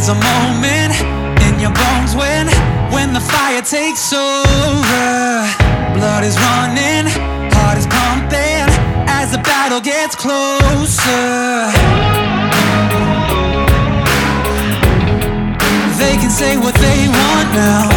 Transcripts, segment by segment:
There's a moment in your bones when the fire takes over. Blood is running, heart is pumping as the battle gets closer. They can say what they want now,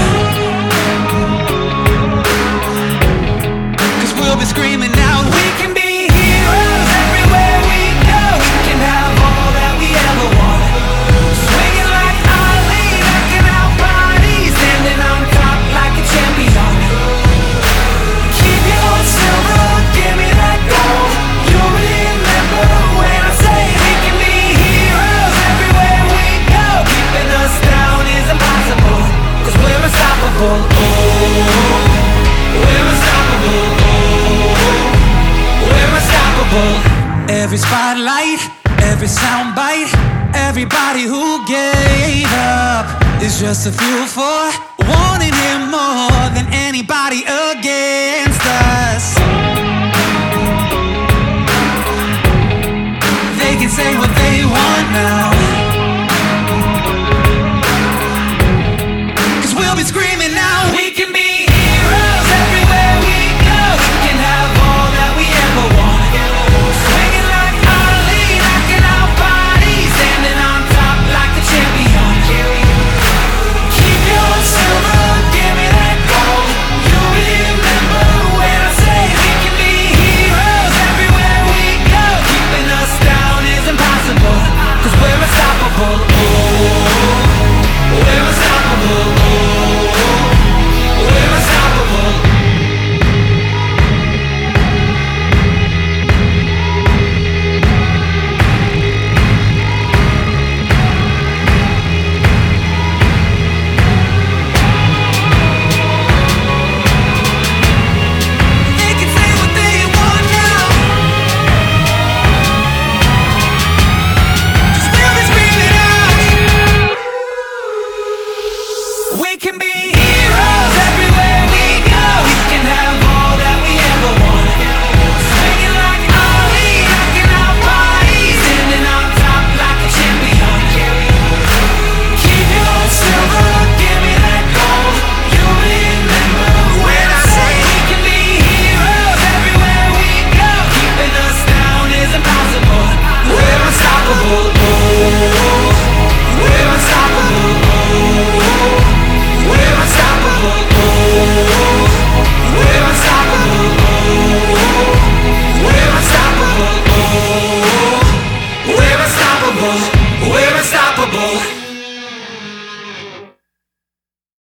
'cause we'll be screaming out, we can be heroes everywhere we go. We can have all that we ever want. Swinging like Ali, rocking out bodies, standing on top like a champion. Keep your own silver, give me that gold. You'll remember when I say we can be heroes everywhere we go. Keeping us down is impossible, 'cause we're unstoppable. Oh, we're unstoppable. We're unstoppable. Every spotlight, every soundbite, everybody who gave up is just a fuel for wanting him more than anybody again.